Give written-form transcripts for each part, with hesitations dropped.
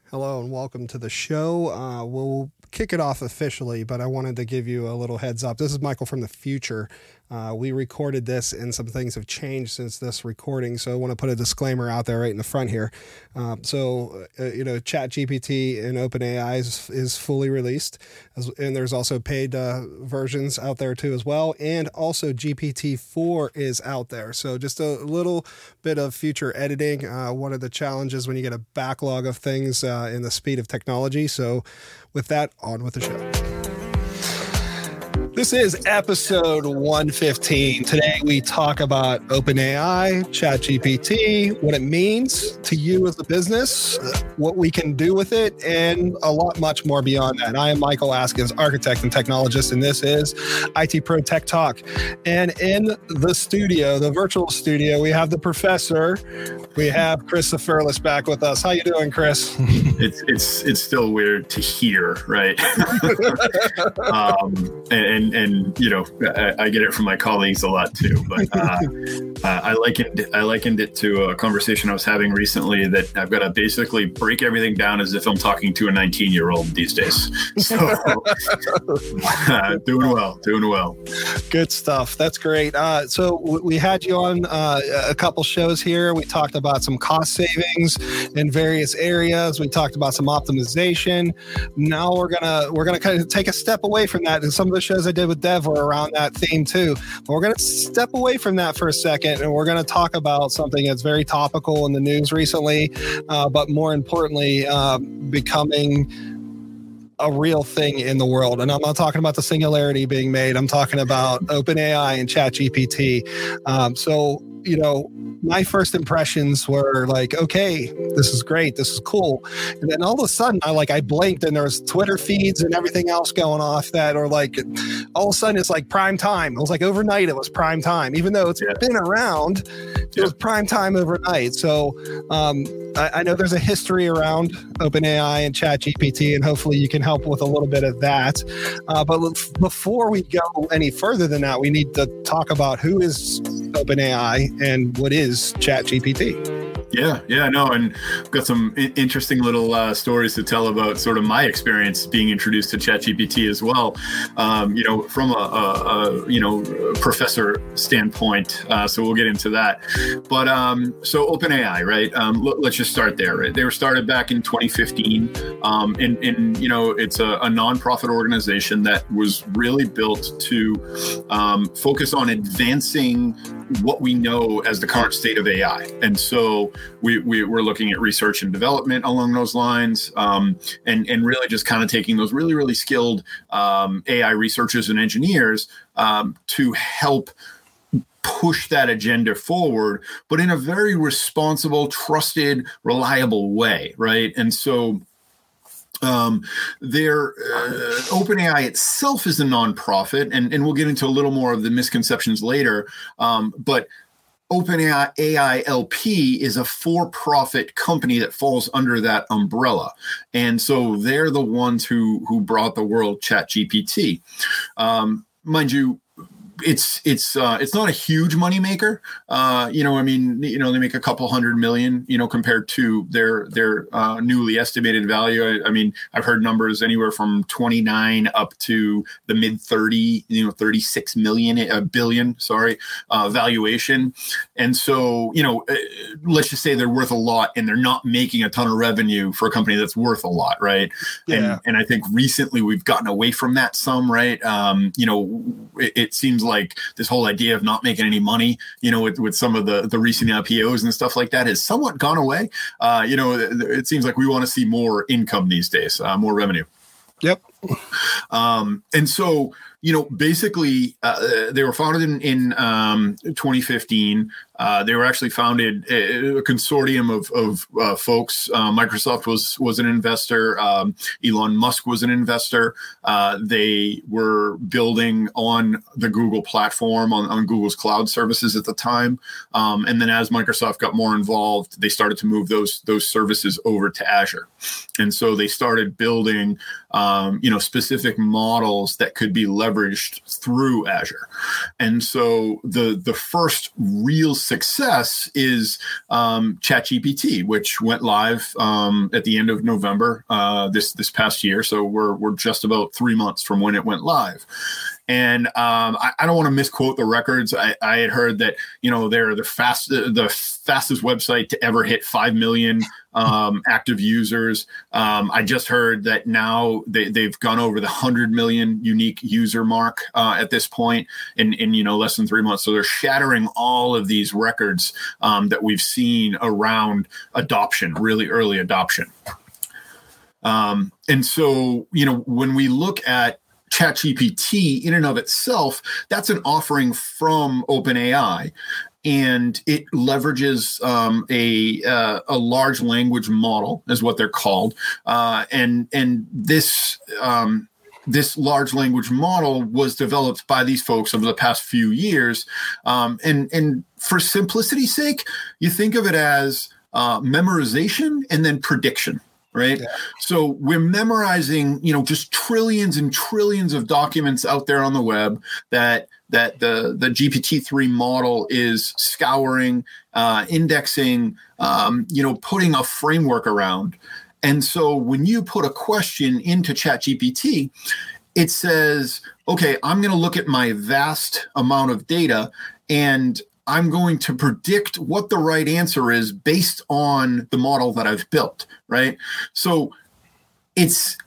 Hello and welcome to the show. We'll kick it off officially, but I wanted to give you a little heads up. This is Michael from the future. We recorded this and some things have changed since this recording, so I want to put a disclaimer out there right in the front here. ChatGPT and OpenAI is fully released, and there's also paid versions out there too as well, and also GPT-4 is out there. So just a little bit of future editing. One of the challenges when you get a backlog of things in the speed of technology. So with that, on with the show. This is episode 115. Today we talk about OpenAI, ChatGPT, what it means to you as a business, what we can do with it, and a lot much more beyond that. I am Michael Askins, architect and technologist, and this is IT Pro Tech Talk. And in the studio, the virtual studio, we have the professor. We have Chris Safirlis back with us. How you doing, Chris? It's still weird to hear, right? And you know, I get it from my colleagues a lot too. But I likened it to a conversation I was having recently that I've got to basically break everything down as if I'm talking to a 19-year-old these days. So doing well. Good stuff. That's great. So we had you on a couple shows here. We talked about some cost savings in various areas. We talked about some optimization. Now we're gonna kind of take a step away from that. And some of the shows I did with Dev were around that theme too. But we're gonna step away from that for a second, and we're gonna talk about something that's very topical in the news recently, but more importantly, becoming a real thing in the world. And I'm not talking about the singularity being made. I'm talking about OpenAI and ChatGPT. You know, my first impressions were like, okay, this is great. This is cool. And then all of a sudden I blinked and there was Twitter feeds and everything else going off that are like, all of a sudden it's like prime time. It was like overnight it was prime time, even though it's been around, it was prime time overnight. So I know there's a history around OpenAI and ChatGPT, and hopefully you can help with a little bit of that. But before we go any further than that, we need to talk about who is OpenAI and what is ChatGPT. And I've got some interesting little stories to tell about sort of my experience being introduced to ChatGPT as well. From a professor standpoint. So we'll get into that. But so OpenAI, right? Let's just start there. Right? They were started back in 2015, and it's a nonprofit organization that was really built to focus on advancing what we know as the current state of AI, and so we're looking at research and development along those lines, and really just kind of taking those really, really skilled AI researchers and engineers to help push that agenda forward, but in a very responsible, trusted, reliable way, right? And so OpenAI itself is a nonprofit, and we'll get into a little more of the misconceptions later, but OpenAI LP is a for-profit company that falls under that umbrella. And so they're the ones who brought the world ChatGPT. Mind you, it's not a huge moneymaker. They make a couple $100 million, compared to their newly estimated value. I mean, I've heard numbers anywhere from 29 up to the mid 30, 36 billion, valuation. And so, let's just say they're worth a lot and they're not making a ton of revenue for a company that's worth a lot. Right. Yeah. And I think recently we've gotten away from that some, right. It seems like this whole idea of not making any money, with some of the recent IPOs and stuff like that has somewhat gone away. It seems like we want to see more income these days, more revenue. Yep. And so, basically, they were founded in 2015. They were actually founded a consortium of folks. Microsoft was an investor. Elon Musk was an investor. They were building on the Google platform, on Google's cloud services at the time. And then as Microsoft got more involved, they started to move those services over to Azure. And so they started building, specific models that could be leveraged through Azure. And so the first real success is ChatGPT, which went live at the end of November this past year. So we're just about 3 months from when it went live. And I don't want to misquote the records. I had heard that they're the fastest website to ever hit 5 million active users. I just heard that now they've gone over the 100 million unique user mark at this point in less than 3 months. So they're shattering all of these records that we've seen around adoption, really early adoption. And so when we look at ChatGPT in and of itself, that's an offering from OpenAI, and it leverages a large language model, is what they're called, and this large language model was developed by these folks over the past few years, and for simplicity's sake, you think of it as memorization and then prediction. Right. Yeah. So we're memorizing, just trillions and trillions of documents out there on the web that the GPT-3 model is scouring, indexing, putting a framework around. And so when you put a question into ChatGPT, it says, okay, I'm going to look at my vast amount of data and I'm going to predict what the right answer is based on the model that I've built, right? So it's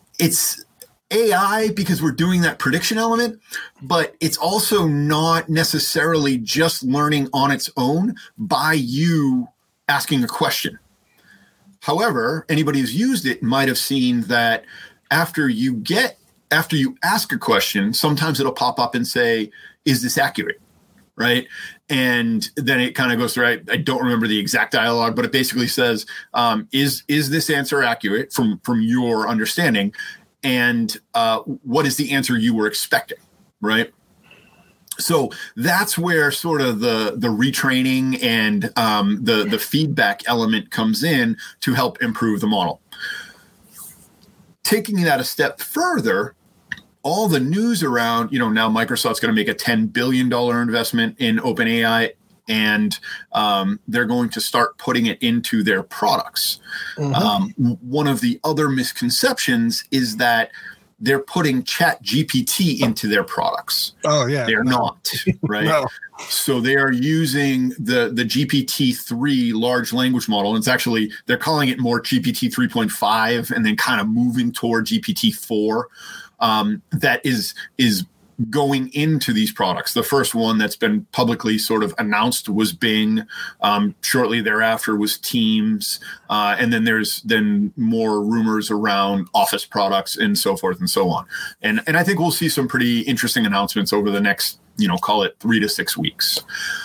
AI because we're doing that prediction element, but it's also not necessarily just learning on its own by you asking a question. However, anybody who's used it might have seen that after you ask a question, sometimes it'll pop up and say, is this accurate? Right. And then it kind of goes through, I don't remember the exact dialogue, but it basically says, is this answer accurate from your understanding? And what is the answer you were expecting? Right. So that's where sort of the retraining and the feedback element comes in to help improve the model. Taking that a step further, all the news around, now Microsoft's going to make a $10 billion investment in OpenAI, and they're going to start putting it into their products. Mm-hmm. One of the other misconceptions is that they're putting ChatGPT into their products. Oh, yeah. They're not, right? No. So they are using the GPT-3 large language model. And it's actually, they're calling it more GPT 3.5 and then kind of moving toward GPT-4. That is going into these products. The first one that's been publicly sort of announced was Bing. Shortly thereafter was Teams. And then there's more rumors around Office products and so forth and so on. And I think we'll see some pretty interesting announcements over the next, call it 3 to 6 weeks.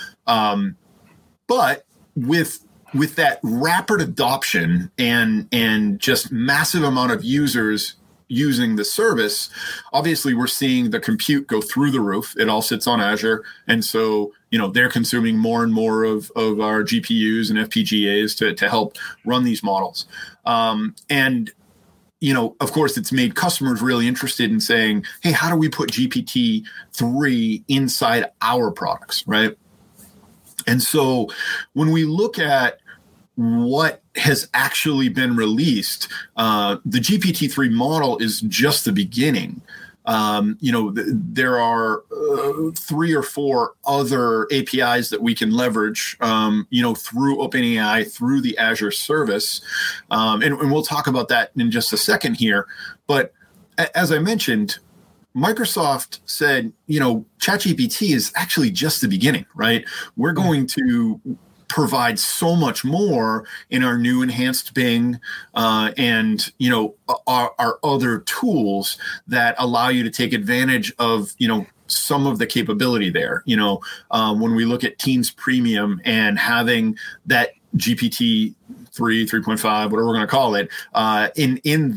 But with that rapid adoption and just massive amount of users using the service, obviously we're seeing the compute go through the roof. It all sits on Azure. And so, they're consuming more and more of our GPUs and FPGAs to help run these models. And, of course, it's made customers really interested in saying, hey, how do we put GPT-3 inside our products, right? And so when we look at what has actually been released, the GPT-3 model is just the beginning. There are 3 or 4 other APIs that we can leverage, through OpenAI, through the Azure service. And we'll talk about that in just a second here. But as I mentioned, Microsoft said, ChatGPT is actually just the beginning, right? We're going to provide so much more in our new enhanced Bing and our other tools that allow you to take advantage of some of the capability there. When we look at Teams Premium and having that GPT 3.5, whatever we're going to call it, in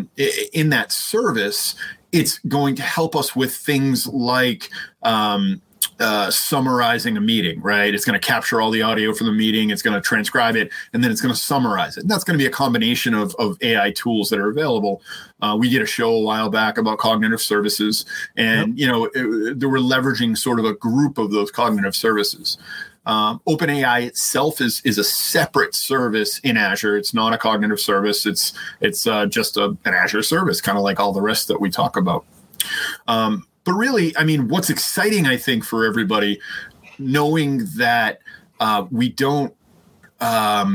that service, it's going to help us with things like summarizing a meeting, right? It's going to capture all the audio from the meeting. It's going to transcribe it, and then it's going to summarize it. And that's going to be a combination of AI tools that are available. We did a show a while back about cognitive services, and they were leveraging sort of a group of those cognitive services. OpenAI itself is a separate service in Azure. It's not a cognitive service. It's just an Azure service, kind of like all the rest that we talk about. But really, I mean, what's exciting, I think, for everybody, knowing that we don't have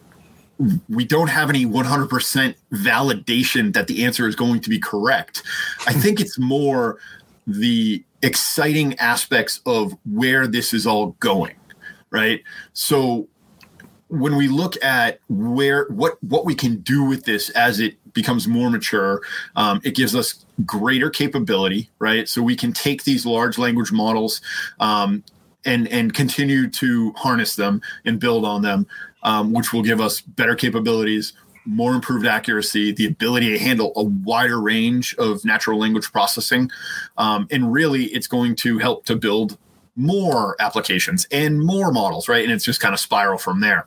any 100% validation that the answer is going to be correct. I think it's more the exciting aspects of where this is all going, right? So when we look at what we can do with this as it becomes more mature, it gives us greater capability, right? So we can take these large language models and continue to harness them and build on them, which will give us better capabilities, more improved accuracy, the ability to handle a wider range of natural language processing. And really, it's going to help to build more applications and more models, right? And it's just kind of spiral from there.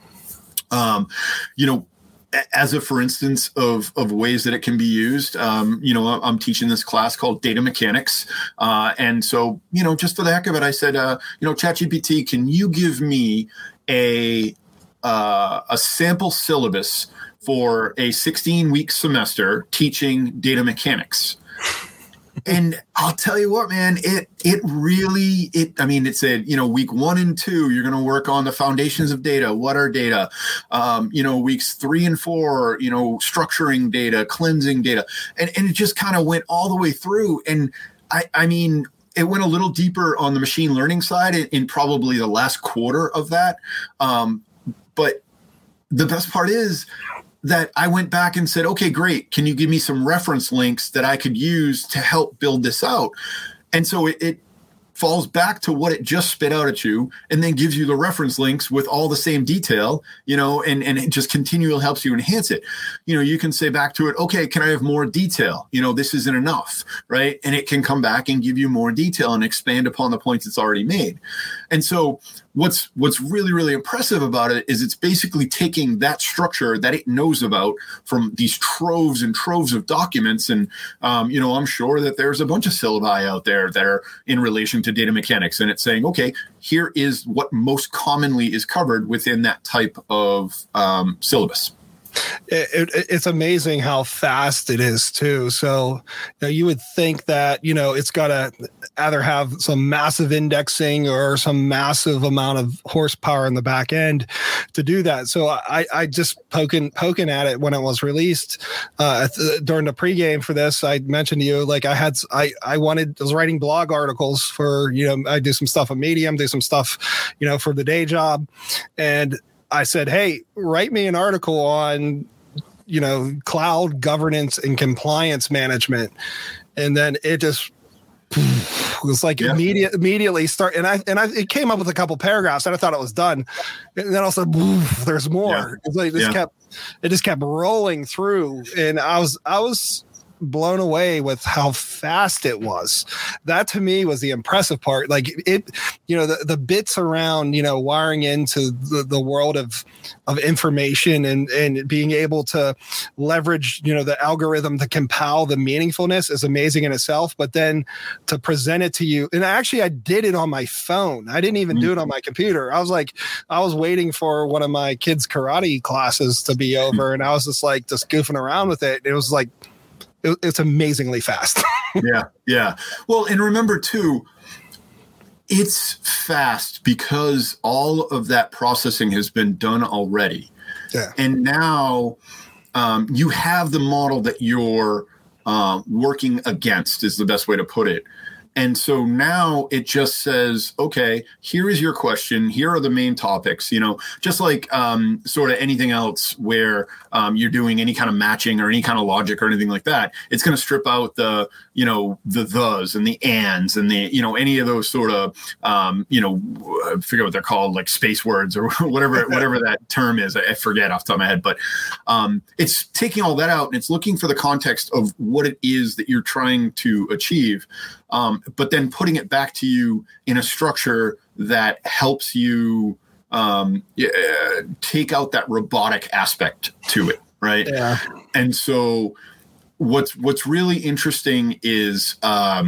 As a for instance of ways that it can be used, I'm teaching this class called data mechanics. And so, just for the heck of it, I said, ChatGPT, can you give me a sample syllabus for a 16-week semester teaching data mechanics? And I'll tell you what, man, it said, week 1 and 2, you're going to work on the foundations of data. What are data? Weeks 3 and 4, structuring data, cleansing data. And it just kind of went all the way through. And it went a little deeper on the machine learning side in probably the last quarter of that. But the best part is that I went back and said, okay, great. Can you give me some reference links that I could use to help build this out? And so it falls back to what it just spit out at you and then gives you the reference links with all the same detail, and it just continually helps you enhance it. You can say back to it, okay, can I have more detail? This isn't enough, right? And it can come back and give you more detail and expand upon the points it's already made. And so what's really, really impressive about it is it's basically taking that structure that it knows about from these troves and troves of documents. And, I'm sure that there's a bunch of syllabi out there that are in relation to data mechanics. And it's saying, okay, here is what most commonly is covered within that type of syllabus. It's amazing how fast it is too. So you would think that it's got to either have some massive indexing or some massive amount of horsepower in the back end to do that. So I just poking at it when it was released during the pregame for this. I mentioned to you, like I was writing blog articles for I do some stuff on Medium, do some stuff for the day job, and I said, hey, write me an article on, cloud governance and compliance management. And then it just was like immediately start. And it came up with a couple paragraphs and I thought it was done. And then also there's more. Yeah. It's like it just kept rolling through. And I was blown away with how fast it was. That to me was the impressive part. Like it, the bits around, wiring into the world of information and being able to leverage, the algorithm to compile the meaningfulness is amazing in itself. But then to present it to you, and I did it on my phone. I didn't even do it on my computer. I was waiting for one of my kids' karate classes to be over, and I was just goofing around with it. It was like, it's amazingly fast. Yeah. Well, and remember too, it's fast because all of that processing has been done already. Yeah. And now you have the model that you're working against is the best way to put it. And so now it just says, okay, here is your question. Here are the main topics, just like sort of anything else where you're doing any kind of matching or any kind of logic or anything like that. It's going to strip out the thes and the ands and the, any of those sort of, I forget what they're called, like space words or whatever that term is. I forget off the top of my head, but it's taking all that out and it's looking for the context of what it is that you're trying to achieve. but then putting it back to you in a structure that helps you take out that robotic aspect to it, right? Yeah. And so what's really interesting is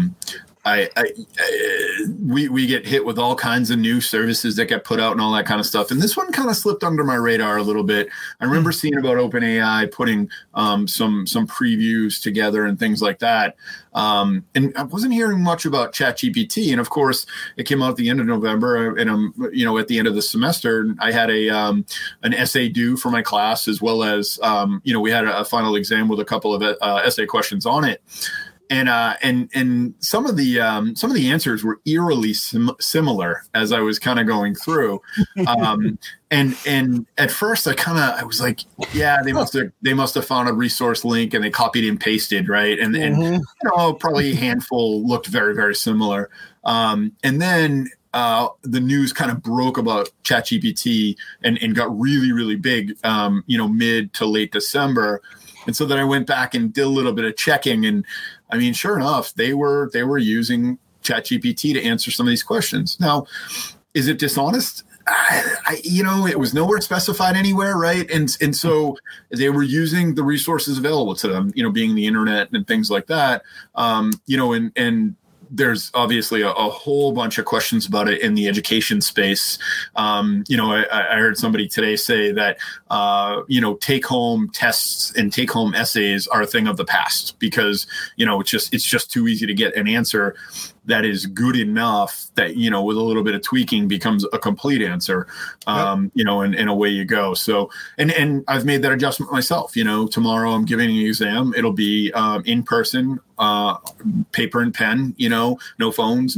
we get hit with all kinds of new services that get put out and all that kind of stuff. And this one kind of slipped under my radar a little bit. I remember seeing about OpenAI putting some previews together and things like that. And I wasn't hearing much about ChatGPT. And of course, it came out at the end of November, and at the end of the semester, I had an essay due for my class, as well as we had a final exam with a couple of essay questions on it. And some of the answers were eerily similar as I was kind of going through, and at first I was like, yeah, they must have found a resource link and they copied and pasted, right? And probably a handful looked very, very similar, and then the news kind of broke about ChatGPT and got really, really big, mid to late December. And so then I went back and did a little bit of checking, and I mean, sure enough, they were using ChatGPT to answer some of these questions. Now, is it dishonest? It was nowhere specified anywhere, right? And so they were using the resources available to them, being the internet and things like that. And there's obviously a whole bunch of questions about it in the education space. I heard somebody today say that, take-home tests and take-home essays are a thing of the past because, it's just too easy to get an answer that is good enough that, with a little bit of tweaking becomes a complete answer, and away you go. So, and I've made that adjustment myself. Tomorrow I'm giving an exam. It'll be in person, paper and pen, no phones,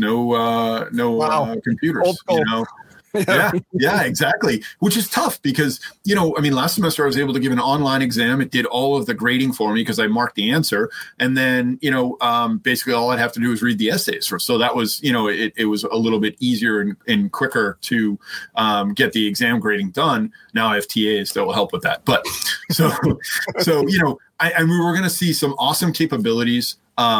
no computers, Yeah, exactly. Which is tough because, last semester I was able to give an online exam. It did all of the grading for me because I marked the answer. And then, basically all I'd have to do is read the essays. So that was, it was a little bit easier and quicker to get the exam grading done. Now I have TAs that will help with that. But so we're going to see some awesome capabilities.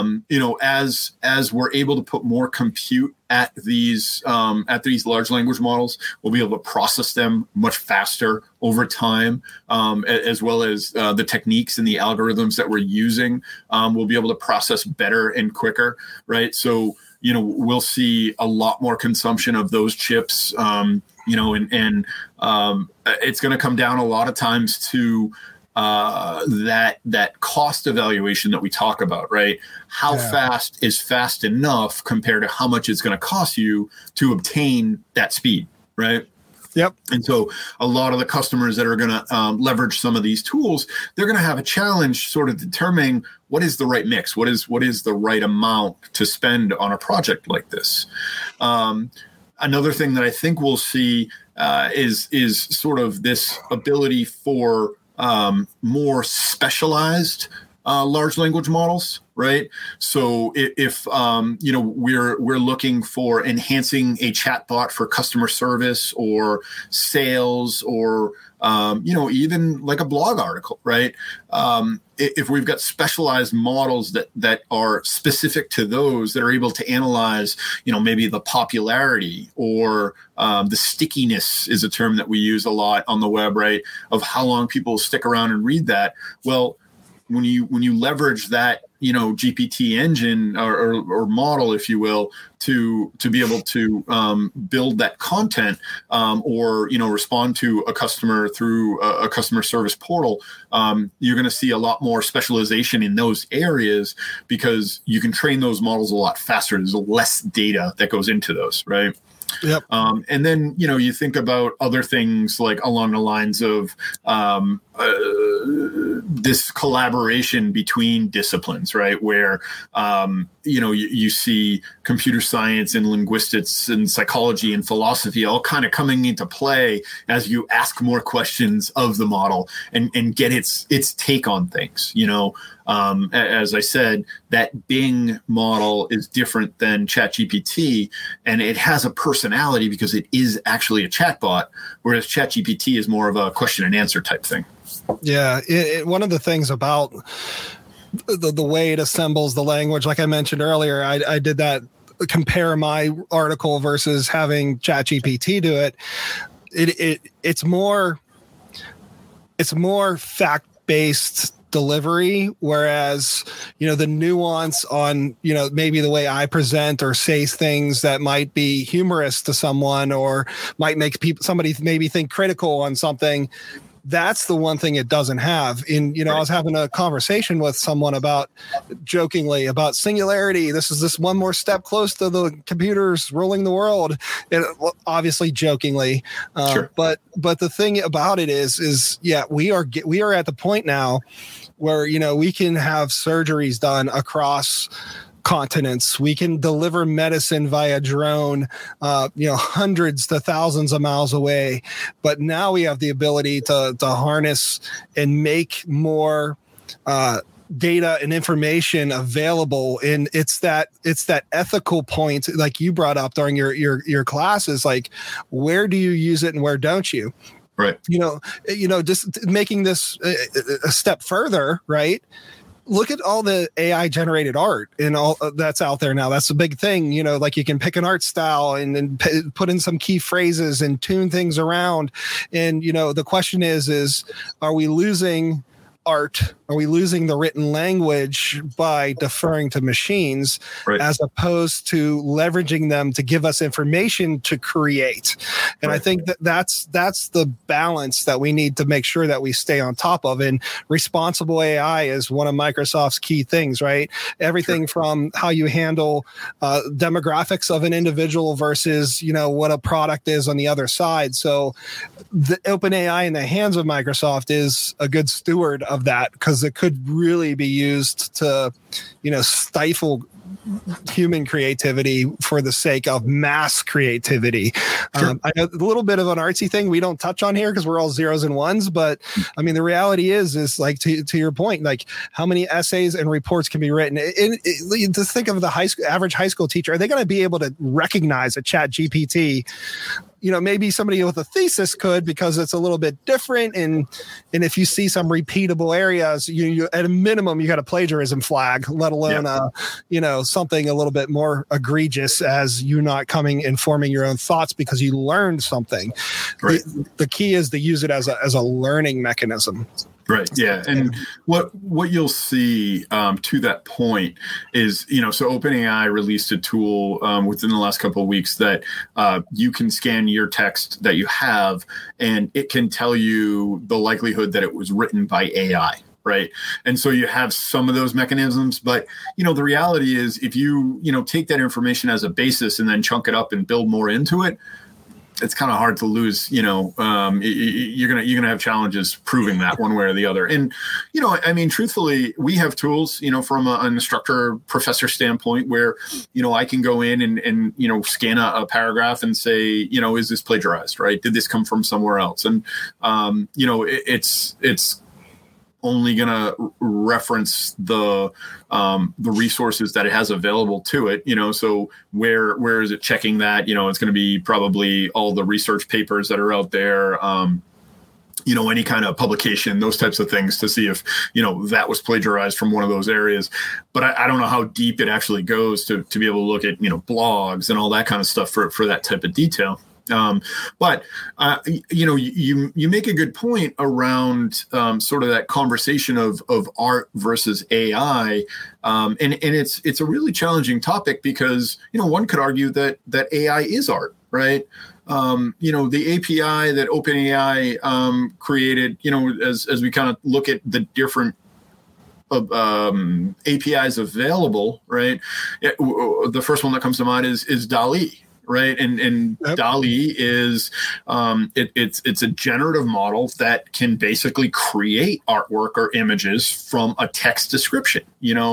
As we're able to put more compute at these large language models, we'll be able to process them much faster over time, as well as the techniques and the algorithms that we're using. We'll be able to process better and quicker, right? So, we'll see a lot more consumption of those chips, and it's going to come down a lot of times to that cost evaluation that we talk about, right? How fast is fast enough compared to how much it's going to cost you to obtain that speed, right? Yep. And so a lot of the customers that are going to leverage some of these tools, they're going to have a challenge sort of determining what is the right mix, what is the right amount to spend on a project like this. Another thing that I think we'll see is sort of this ability for more specialized large language models, right? So if we're looking for enhancing a chatbot for customer service or sales or even like a blog article, right? If we've got specialized models that are specific to those, that are able to analyze, maybe the popularity or the stickiness is a term that we use a lot on the web, right? Of how long people stick around and read that. Well, when you leverage that, GPT engine or model, if you will, to be able to build that content or respond to a customer through a customer service portal, you're going to see a lot more specialization in those areas because you can train those models a lot faster. There's less data that goes into those, right? Yep. And then, you think about other things like along the lines of this collaboration between disciplines, right? Where, you see computer science and linguistics and psychology and philosophy all kind of coming into play as you ask more questions of the model and get its take on things. As I said, that Bing model is different than ChatGPT, and it has a personality because it is actually a chatbot, whereas ChatGPT is more of a question and answer type thing. Yeah. One of the things about the way it assembles the language. Like I mentioned earlier, I did that, compare my article versus having ChatGPT do it. It's more fact-based delivery, whereas the nuance on maybe the way I present or say things that might be humorous to someone or might make somebody maybe think critical on something. That's the one thing it doesn't have. Right. I was having a conversation with someone jokingly about singularity. This is one more step close to the computers ruling the world. And obviously jokingly. Sure. But the thing about it is we are at the point now where, we can have surgeries done across continents. We can deliver medicine via drone, hundreds to thousands of miles away. But now we have the ability to harness and make more data and information available. And it's that ethical point, like you brought up during your classes, like where do you use it and where don't you? Right. Just making this a step further, right? Look at all the AI generated art and all that's out there now. That's a big thing. Like you can pick an art style and put in some key phrases and tune things around. And, the question is, are we losing art? Are we losing the written language by deferring to machines, right, as opposed to leveraging them to give us information to create? And right. I think that's the balance that we need to make sure that we stay on top of. And responsible AI is one of Microsoft's key things, right? Everything sure. from how you handle demographics of an individual versus, what a product is on the other side. So the OpenAI in the hands of Microsoft is a good steward of that, because it could really be used to, stifle human creativity for the sake of mass creativity. Sure. I know a little bit of an artsy thing we don't touch on here because we're all zeros and ones, but I mean, the reality is like to your point, like how many essays and reports can be written. To think of the average high school teacher, are they going to be able to recognize a ChatGPT? Maybe somebody with a thesis could, because it's a little bit different. And if you see some repeatable areas, you at a minimum, you got a plagiarism flag, let alone, something a little bit more egregious as you not coming and forming your own thoughts because you learned something. Right. The key is to use it as a learning mechanism. Right. Yeah. And what you'll see to that point is, so OpenAI released a tool within the last couple of weeks that you can scan your text that you have, and it can tell you the likelihood that it was written by AI. Right. And so you have some of those mechanisms. But, the reality is if you, take that information as a basis and then chunk it up and build more into it, it's kind of hard to lose, you're gonna have challenges proving that one way or the other. And, truthfully, we have tools, from an instructor professor standpoint where, I can go in and scan a paragraph and say, is this plagiarized, right? Did this come from somewhere else? And, it's only going to reference the resources that it has available to it, so where is it checking that? It's going to be probably all the research papers that are out there, any kind of publication, those types of things to see if, that was plagiarized from one of those areas. But I don't know how deep it actually goes to be able to look at, blogs and all that kind of stuff for that type of detail. But you make a good point around sort of that conversation of art versus AI, and it's a really challenging topic because one could argue that AI is art, right? The API that OpenAI created, as we kind of look at the different APIs available, right? The first one that comes to mind is DALL-E. Right. And yep. DALL-E is it's a generative model that can basically create artwork or images from a text description,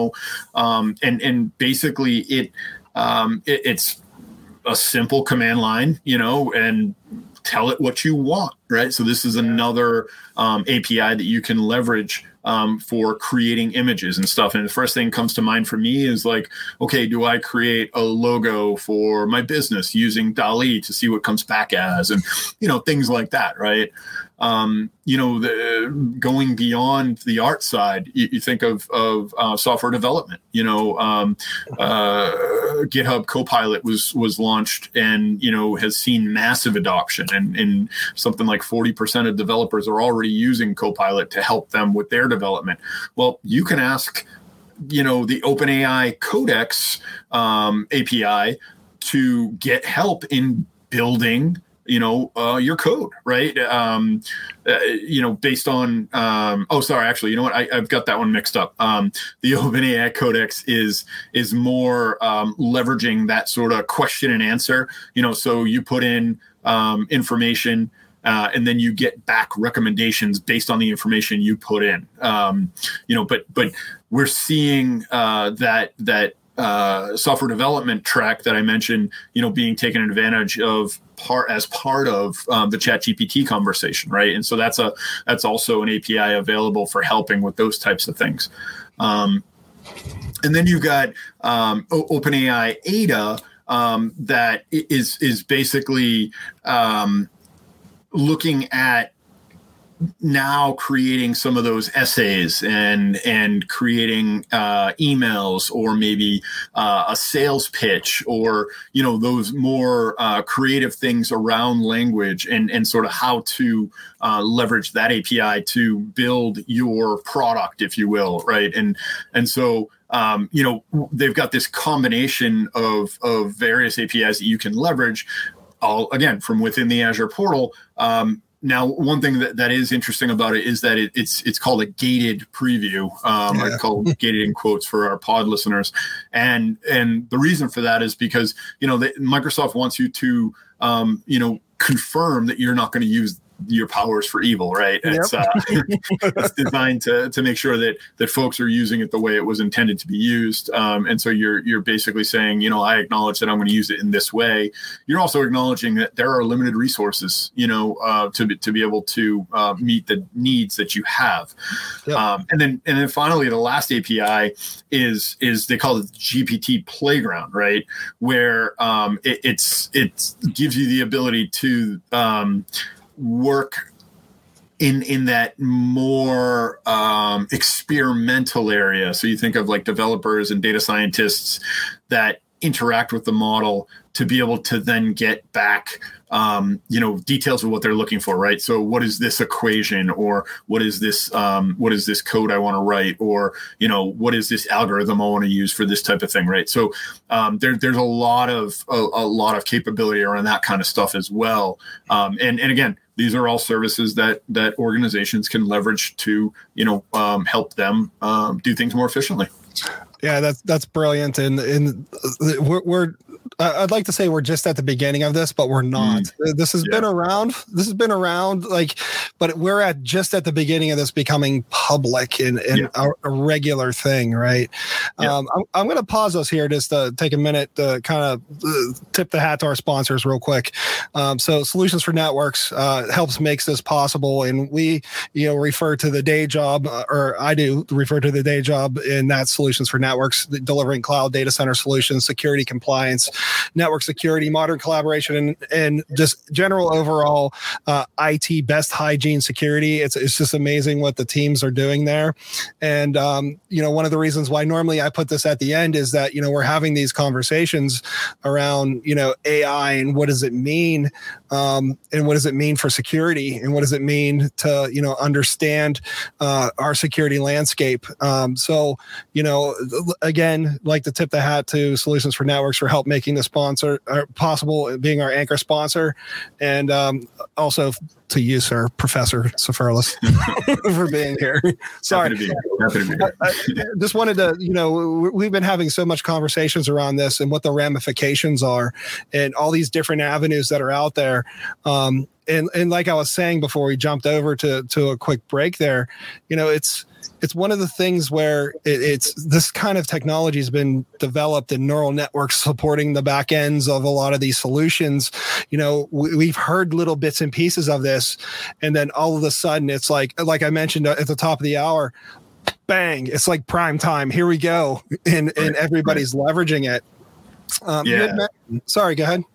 and basically it's a simple command line, and tell it what you want. Right. So this is another API that you can leverage for creating images and stuff. And the first thing comes to mind for me is like, okay, do I create a logo for my business using DALL-E to see what comes back as, and, things like that. Right. going beyond the art side, you think of software development. GitHub Copilot was launched and has seen massive adoption, and something like 40% of developers are already using Copilot to help them with their development. Well, you can ask the OpenAI Codex API to get help in building your code, right? Based on, actually, I've got that one mixed up. The OpenAI Codex is more leveraging that sort of question and answer, so you put in information and then you get back recommendations based on the information you put in. But we're seeing that software development track that I mentioned, being taken advantage of as part of the ChatGPT conversation, right? And so that's also an API available for helping with those types of things. And then you've got OpenAI Ada that is basically looking at now creating some of those essays and creating emails, or maybe a sales pitch, or those more creative things around language, and sort of how to leverage that API to build your product, if you will, right? And so they've got this combination of various APIs that you can leverage, all again from within the Azure portal. Now, one thing that is interesting about it is that it's called a gated preview. I call it gated in quotes for our pod listeners, and the reason for that is because Microsoft wants you to confirm that you're not going to use your powers for evil, right? Yep. It's designed to make sure that folks are using it the way it was intended to be used. And so you're basically saying, I acknowledge that I'm going to use it in this way. You're also acknowledging that there are limited resources, to be able to meet the needs that you have. Yep. And then finally, the last API is they call it GPT Playground, right? Where it gives you the ability to work in that more experimental area. So you think of like developers and data scientists that interact with the model to be able to then get back details of what they're looking for, right? So what is this equation, or what is this code I want to write, or what is this algorithm I want to use for this type of thing, right? So there's a lot of capability around that kind of stuff as well. And again, these are all services that organizations can leverage to help them do things more efficiently. Yeah, that's brilliant, and we're I'd like to say we're just at the beginning of this, but we're not. This has been around. This has been around, but we're just at the beginning of this becoming public and a regular thing, right? Yeah. I'm going to pause us here just to take a minute to kind of tip the hat to our sponsors real quick. So Solutions for Networks makes this possible, and we refer to the day job, or I do refer to the day job, and that's Solutions for Networks, delivering cloud data center solutions, security, compliance, network security, modern collaboration, and just general overall IT best hygiene security. It's just amazing what the teams are doing there. And one of the reasons why normally I put this at the end is that we're having these conversations around AI and what does it mean, and what does it mean for security, and what does it mean to understand our security landscape. So again, like to tip the hat to Solutions for Networks for help making the sponsor possible, being our anchor sponsor, and also to you, sir, Professor Safarelas, for being here. Sorry. Happy to be here. I just wanted to, we've been having so much conversations around this and what the ramifications are and all these different avenues that are out there. And like I was saying before we jumped over to a quick break there, it's one of the things where it's this kind of technology has been developed in neural networks supporting the back ends of a lot of these solutions. We've heard little bits and pieces of this, and then all of a sudden it's like I mentioned at the top of the hour, bang, it's like prime time. Here we go. And everybody's leveraging it. Sorry, go ahead.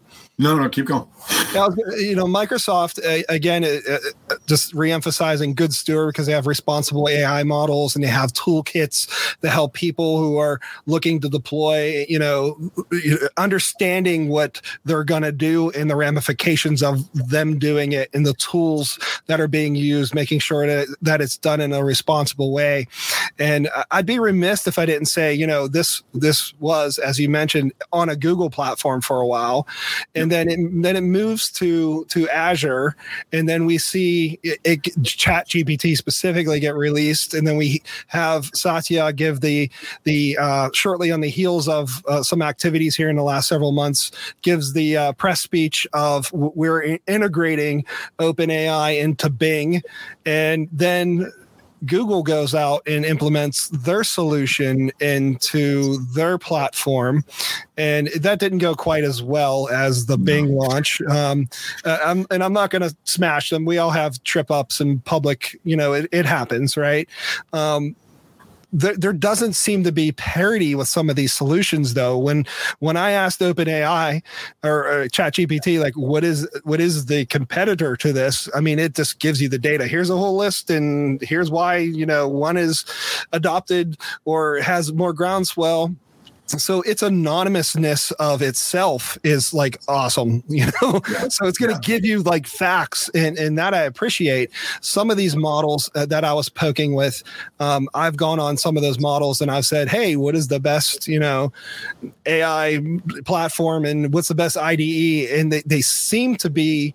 No, keep going. Microsoft, again, just reemphasizing good steward, because they have responsible AI models and they have toolkits that help people who are looking to deploy, understanding what they're going to do and the ramifications of them doing it and the tools that are being used, making sure that it's done in a responsible way. And I'd be remiss if I didn't say, this was, as you mentioned, on a Google platform for a while. And then it moves to Azure, and then we see ChatGPT specifically get released, and then we have Satya give the shortly on the heels of some activities here in the last several months, gives the press speech of we're integrating OpenAI into Bing, and then Google goes out and implements their solution into their platform, and that didn't go quite as well as the Bing launch. I'm not going to smash them. We all have trip ups in public. It happens, right? There doesn't seem to be parity with some of these solutions, though. When I asked OpenAI or ChatGPT, like, what is the competitor to this? I mean, it just gives you the data. Here's a whole list, and here's why one is adopted or has more groundswell. So its anonymousness of itself is like awesome, so it's going to give you like facts, and that I appreciate. Some of these models that I was poking with, I've gone on some of those models and I've said, hey, what is the best, AI platform, and what's the best IDE? And they seem to be,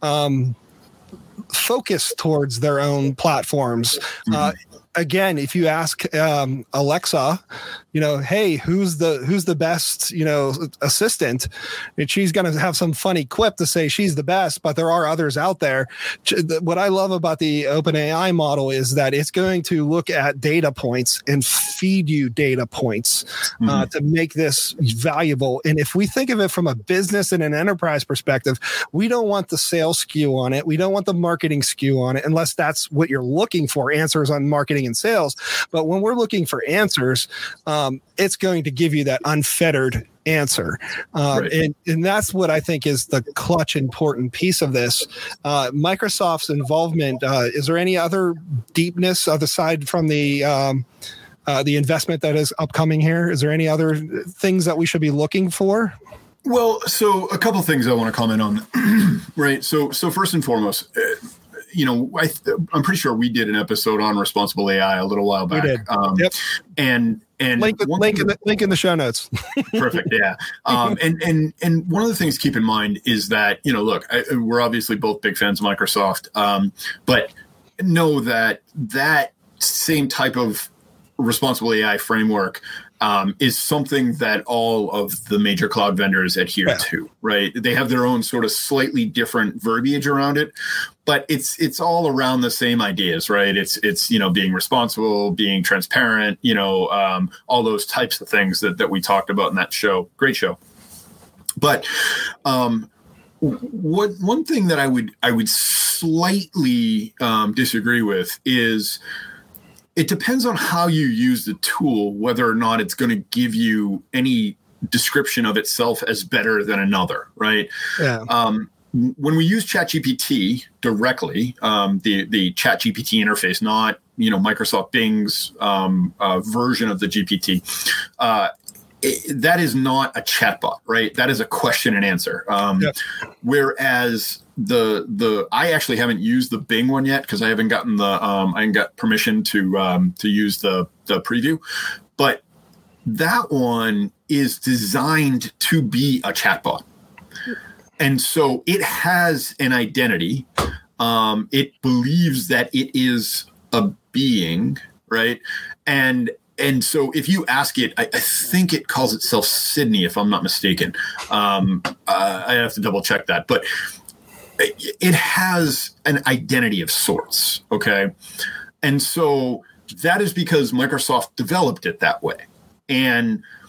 focused towards their own platforms. Again, if you ask Alexa, hey, who's the best, assistant, and she's going to have some funny quip to say she's the best, but there are others out there. What I love about the OpenAI model is that it's going to look at data points and feed you data points to make this valuable. And if we think of it from a business and an enterprise perspective, we don't want the sales skew on it. We don't want the marketing skew on it, unless that's what you're looking for, answers on marketing and sales. But when we're looking for answers, it's going to give you that unfettered answer. Right. And that's what I think is the clutch important piece of this. Microsoft's involvement, is there any other deepness aside from the investment that is upcoming here? Is there any other things that we should be looking for? Well, so a couple of things I want to comment on. Right. So first and foremost, I'm pretty sure we did an episode on responsible AI a little while back. We did. Yep. And link in the show notes. Perfect. Yeah. And one of the things to keep in mind is that, look, we're obviously both big fans of Microsoft, but know that same type of responsible AI framework is something that all of the major cloud vendors adhere to, right? They have their own sort of slightly different verbiage around it, but it's all around the same ideas, right? It's being responsible, being transparent, all those types of things that we talked about in that show. Great show. But one thing that I would slightly disagree with is, it depends on how you use the tool, whether or not it's going to give you any description of itself as better than another, right? Yeah. When we use ChatGPT directly, the ChatGPT interface, not Microsoft Bing's version of the GPT, that is not a chatbot, right? That is a question and answer. Whereas I actually haven't used the Bing one yet because I haven't gotten I haven't got permission to use the preview, but that one is designed to be a chatbot, and so it has an identity. It believes that it is a being, right? And so if you ask it, I think it calls itself Sydney, if I'm not mistaken. I have to double check that, but it has an identity of sorts, okay? And so that is because Microsoft developed it that way. And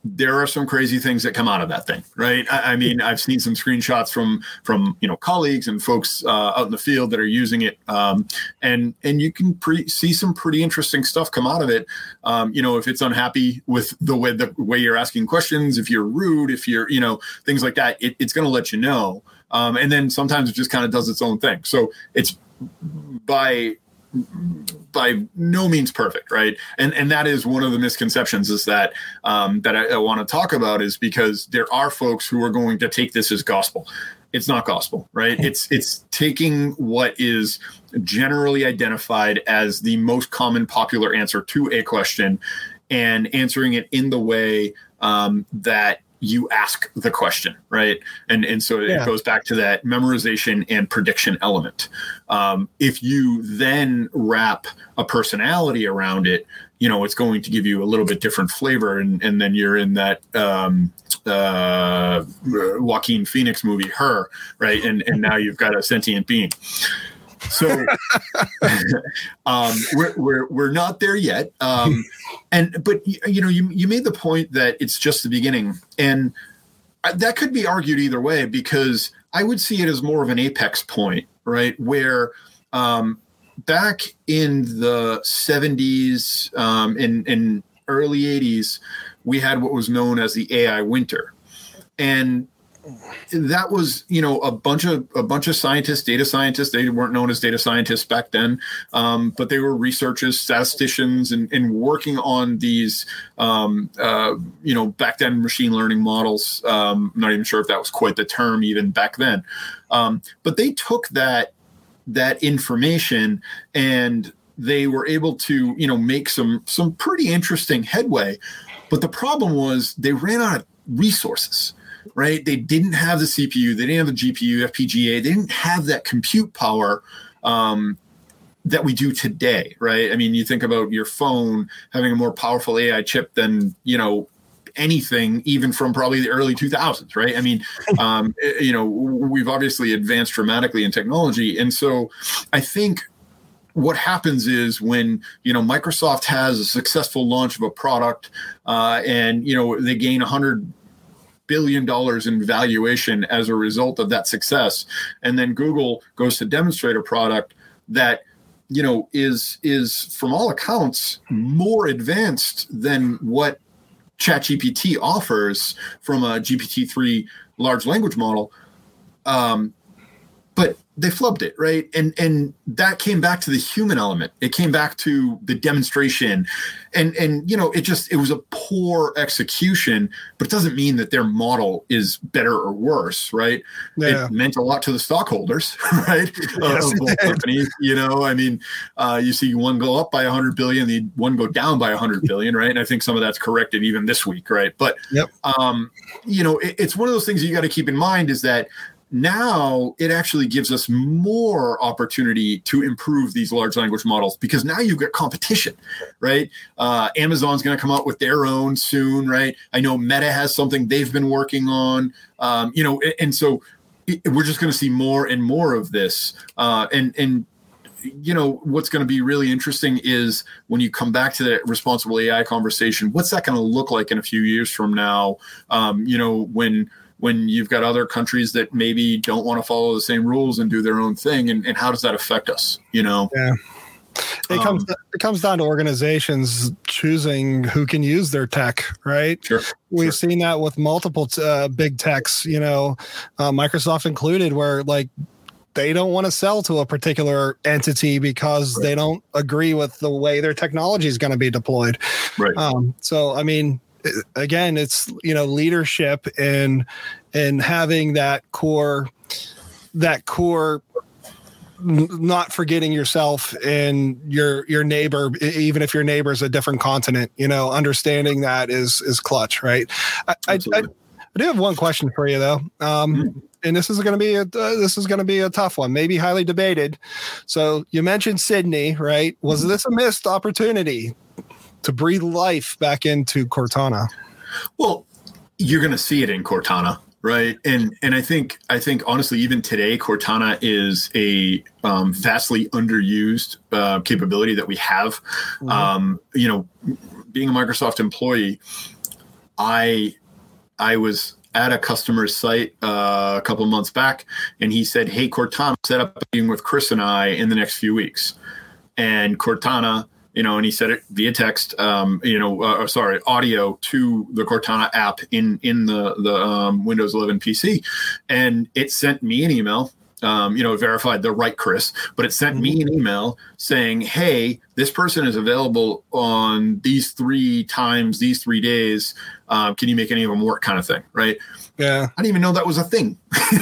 there are some crazy things that come out of that thing, right? I mean, I've seen some screenshots from colleagues and folks out in the field that are using it, and you can see some pretty interesting stuff come out of it. If it's unhappy with the way you're asking questions, if you're rude, if you're things like that, it's going to let you know. And then sometimes it just kind of does its own thing. So it's by no means perfect, right? And that is one of the misconceptions is that I want to talk about, is because there are folks who are going to take this as gospel. It's not gospel, right? It's taking what is generally identified as the most common popular answer to a question and answering it in the way that you ask the question, right? And so it goes back to that memorization and prediction element. If you then wrap a personality around it, it's going to give you a little bit different flavor. And then you're in that Joaquin Phoenix movie, Her, right? And now you've got a sentient being. So we're not there yet. But you made the point that it's just the beginning, and that could be argued either way, because I would see it as more of an apex point, right? Where back in the 70s and early 80s, we had what was known as the AI winter, and that was, a bunch of scientists, data scientists. They weren't known as data scientists back then, but they were researchers, statisticians, and working on these, back then machine learning models. I'm not even sure if that was quite the term even back then. But they took that information and they were able to, make some pretty interesting headway. But the problem was they ran out of resources. Right? They didn't have the CPU. They didn't have the GPU, FPGA. They didn't have that compute power that we do today, right? I mean, you think about your phone having a more powerful AI chip than, anything, even from probably the early 2000s, right? I mean, we've obviously advanced dramatically in technology. And so I think what happens is when, Microsoft has a successful launch of a product and, they gain $100 billion in valuation as a result of that success. And then Google goes to demonstrate a product that, is from all accounts more advanced than what ChatGPT offers from a GPT-3 large language model. But they flubbed it, right? And that came back to the human element. It came back to the demonstration. And it was a poor execution, but it doesn't mean that their model is better or worse, right? Yeah. It meant a lot to the stockholders, right? Yes, of both companies. You see one go up by 100 billion, the one go down by 100 billion, right? And I think some of that's corrected even this week, right? But, it's one of those things you got to keep in mind is that now it actually gives us more opportunity to improve these large language models because now you've got competition, right? Amazon's going to come out with their own soon, right? I know Meta has something they've been working on, and so we're just going to see more and more of this. And what's going to be really interesting is when you come back to that responsible AI conversation, what's that going to look like in a few years from now? When you've got other countries that maybe don't want to follow the same rules and do their own thing, and how does that affect us? Yeah, it comes down to organizations choosing who can use their tech, right? Sure. We've seen that with multiple big techs, Microsoft included, where they don't want to sell to a particular entity because they don't agree with the way their technology is going to be deployed. Right. So, I mean, again, it's leadership and having that core, not forgetting yourself and your neighbor, even if your neighbor is a different continent. Understanding that is clutch, right? I do have one question for you though, and this is going to be a tough one, maybe highly debated. So you mentioned Sydney, right? Was this a missed opportunity to breathe life back into Cortana? Well, you're going to see it in Cortana, right? And I think honestly, even today, Cortana is a vastly underused capability that we have. Mm-hmm. Being a Microsoft employee, I was at a customer's site a couple of months back, and he said, "Hey, Cortana, set up a meeting with Chris and I in the next few weeks." And Cortana, and he said it via text, audio to the Cortana app in the Windows 11 PC, and it sent me an email. It verified the right Chris, but it sent me an email saying, "Hey, this person is available on these 3 times, these 3 days. Can you make any of them work?" kind of thing, right? Yeah, I didn't even know that was a thing,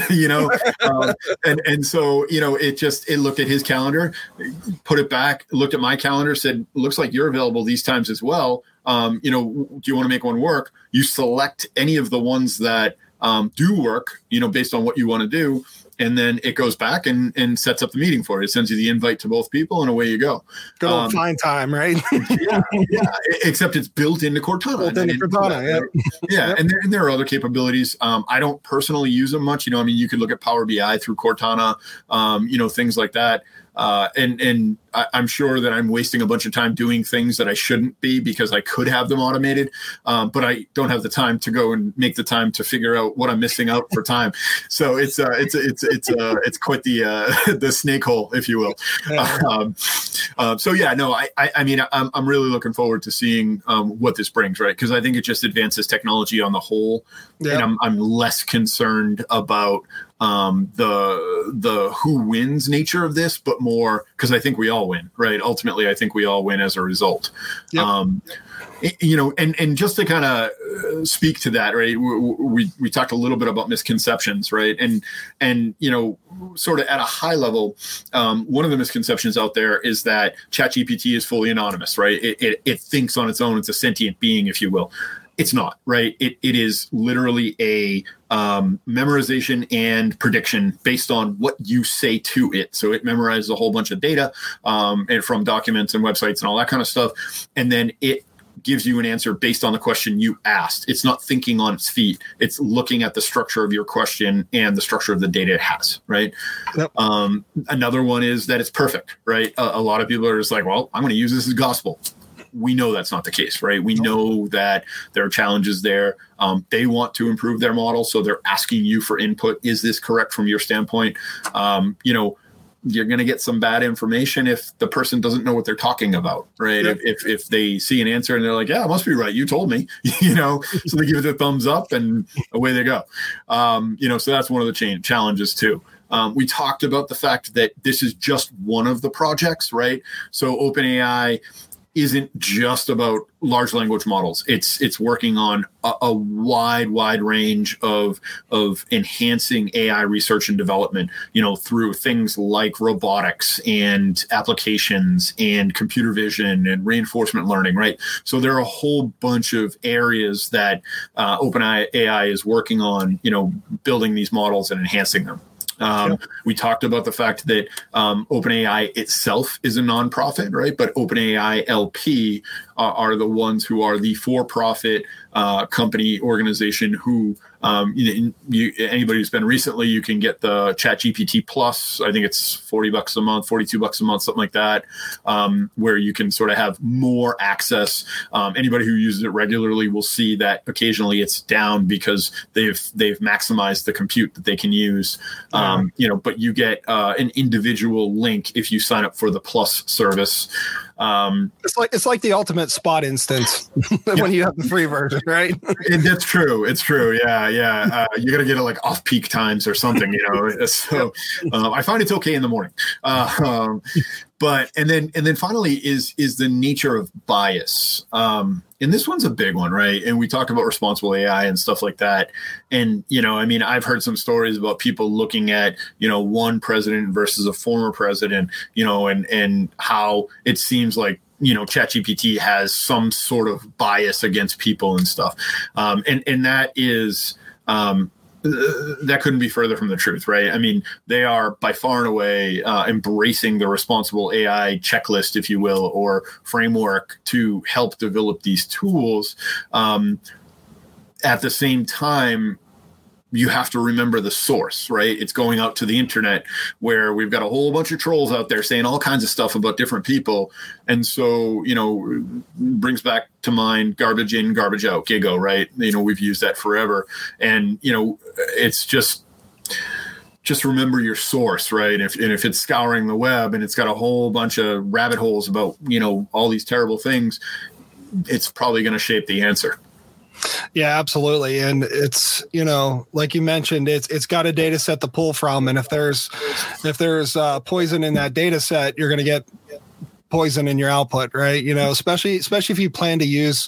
and so it looked at his calendar, put it back, looked at my calendar, said, "Looks like you're available these times as well. Do you want to make one work? You select any of the ones that do work, based on what you want to do." And then it goes back and sets up the meeting for you. It sends you the invite to both people, and away you go. Go find time, right? yeah. Except it's built into Cortana. Yeah. And there are other capabilities. I don't personally use them much. You could look at Power BI through Cortana, things like that. And I'm sure that I'm wasting a bunch of time doing things that I shouldn't be, because I could have them automated, but I don't have the time to go and make the time to figure out what I'm missing out for time. So it's quite the snake hole, if you will. I'm really looking forward to seeing what this brings, right? Because I think it just advances technology on the whole, and I'm less concerned about the who wins nature of this, but more because I think we all win, right? Ultimately, I think we all win as a result. Yep. And just to kind of speak to that, right? We talked a little bit about misconceptions, right? And sort of at a high level, one of the misconceptions out there is that ChatGPT is fully anonymous, right? It thinks on its own. It's a sentient being, if you will. It's not, right? It is literally a memorization and prediction based on what you say to it. So it memorizes a whole bunch of data and from documents and websites and all that kind of stuff. And then it gives you an answer based on the question you asked. It's not thinking on its feet. It's looking at the structure of your question and the structure of the data it has, right? Yep. Another one is that it's perfect, right? A lot of people are just like, well, I'm going to use this as gospel. We know that's not the case, right? We know that there are challenges there. They want to improve their model, so they're asking you for input. Is this correct from your standpoint? You're going to get some bad information if the person doesn't know what they're talking about, right? Yep. If they see an answer and they're like, "Yeah, it must be right. You told me," so they give it a thumbs up and away they go. So that's one of the challenges too. We talked about the fact that this is just one of the projects, right? So OpenAI isn't just about large language models. It's working on a wide range of enhancing AI research and development, through things like robotics and applications and computer vision and reinforcement learning, right? So there are a whole bunch of areas that OpenAI is working on, building these models and enhancing them. We talked about the fact that OpenAI itself is a nonprofit, right? But OpenAI LP are the ones who are the for-profit company organization who anybody who's been recently, you can get the ChatGPT Plus. I think it's $40 a month, $42 a month, something like that, where you can sort of have more access. Anybody who uses it regularly will see that occasionally it's down because they've maximized the compute that they can use. But you get an individual link if you sign up for the Plus service. It's like the ultimate spot instance when you have the free version, right? That's true. It's true. Yeah. You got to get it like off peak times or something, So I find it's okay in the morning. But and then finally is the nature of bias. And this one's a big one, right? And we talked about responsible AI and stuff like that. And, I've heard some stories about people looking at, one president versus a former president, and how it seems like, ChatGPT has some sort of bias against people and stuff. And that is, that couldn't be further from the truth, right? They are by far and away embracing the responsible AI checklist, if you will, or framework to help develop these tools. At the same time, you have to remember the source, right? It's going out to the internet where we've got a whole bunch of trolls out there saying all kinds of stuff about different people. And so, brings back to mind garbage in, garbage out, GIGO, right? We've used that forever. And, it's just remember your source, right? If it's scouring the web and it's got a whole bunch of rabbit holes about, all these terrible things, it's probably going to shape the answer. Yeah, absolutely. And it's, like you mentioned, it's got a data set to pull from. And if there's poison in that data set, you're going to get poison in your output, right? Especially if you plan to use,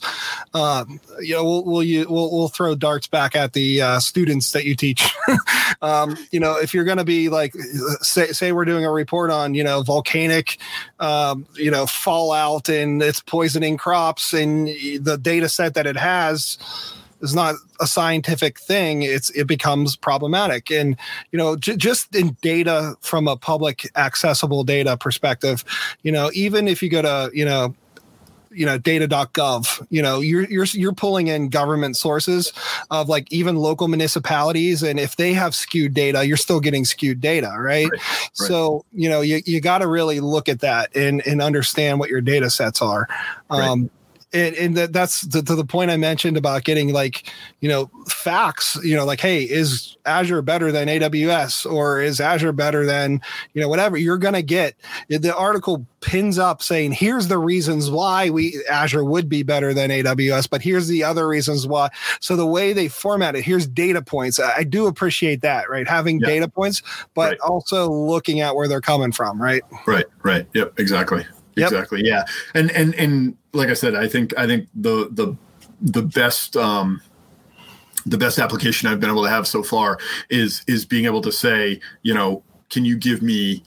we'll throw darts back at the students that you teach. If you're going to be like, say we're doing a report on, volcanic, fallout and it's poisoning crops, and the data set that it has is not a scientific thing, it becomes problematic. And, just in data from a public accessible data perspective, even if you go to, data.gov, you're pulling in government sources of like even local municipalities. And if they have skewed data, you're still getting skewed data. Right. So, you got to really look at that and understand what your data sets are. And that's to the point I mentioned about getting facts, like, hey, is Azure better than AWS, or is Azure better than, whatever you're going to get. The article pins up saying, here's the reasons why Azure would be better than AWS, but here's the other reasons why. So the way they format it, here's data points. I do appreciate that, right? Having data points, but also looking at where they're coming from. Right. Right. Yep. Exactly. Exactly. Yeah. And like I said, I think the best application I've been able to have so far is being able to say, can you give me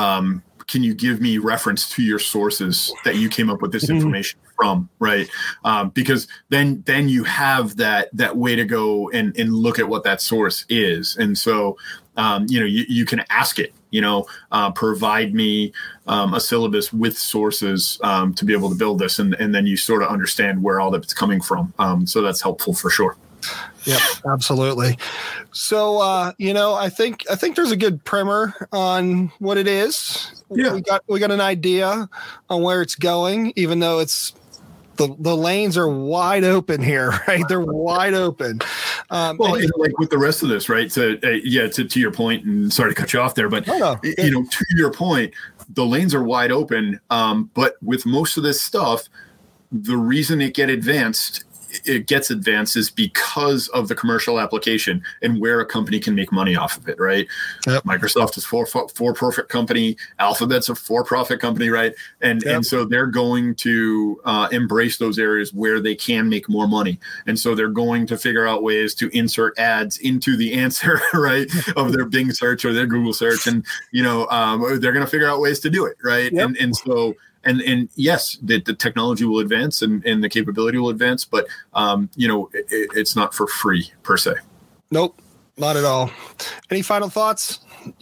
reference to your sources that you came up with this information from, right? Because then you have that way to go and look at what that source is. And so, you can ask it, provide me a syllabus with sources to be able to build this. And then you sort of understand where all that's coming from. So that's helpful for sure. Yep, absolutely. So, I think there's a good primer on what it is. Yeah. We got an idea on where it's going, even though it's the lanes are wide open here, right? They're wide open. Like with the rest of this, right? So, to your point, and sorry to cut you off there, but to your point, the lanes are wide open. But with most of this stuff, the reason it gets advanced is because of the commercial application and where a company can make money off of it, right? Yep. Microsoft is for-profit company. Alphabet's a for-profit company, right? And so they're going to embrace those areas where they can make more money. And so they're going to figure out ways to insert ads into the answer, right, of their Bing search or their Google search. And, they're going to figure out ways to do it, right? Yep. And so... And yes, the technology will advance and the capability will advance, but it's not for free per se. Nope, not at all. Any final thoughts?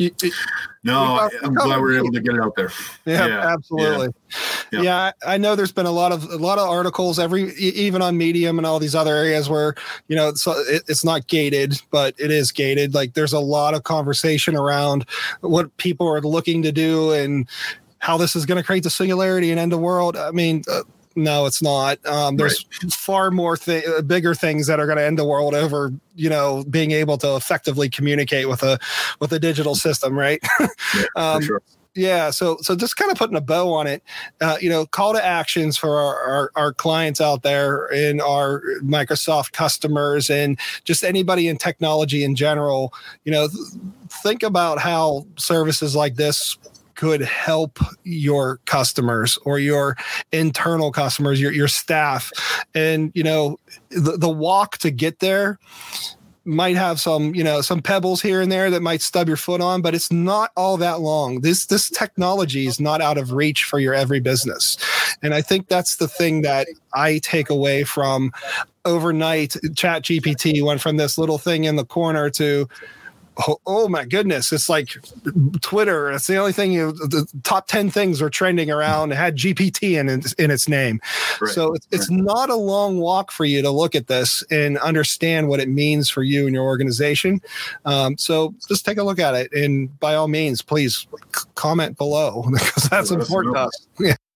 No, I'm glad we were able to get it out there. Yeah, absolutely. Yeah, I know there's been a lot of articles, even on Medium and all these other areas where it's not gated, but it is gated. Like there's a lot of conversation around what people are looking to do and how this is going to create the singularity and end the world. I mean, no, it's not. There's far more bigger things that are going to end the world over, being able to effectively communicate with a digital system, right? Yeah, for sure. Yeah, so just kind of putting a bow on it, call to actions for our clients out there and our Microsoft customers and just anybody in technology in general. Think about how services like this could help your customers or your internal customers, your staff. And, the walk to get there might have some pebbles here and there that might stub your foot on, but it's not all that long. This technology is not out of reach for your every business. And I think that's the thing that I take away from overnight. ChatGPT went from this little thing in the corner to Oh my goodness. It's like Twitter. It's the only thing the top 10 things are trending around. It had GPT in its name. Right. So it's not a long walk for you to look at this and understand what it means for you and your organization. So just take a look at it. And by all means, please comment below because that's important to us. Yeah.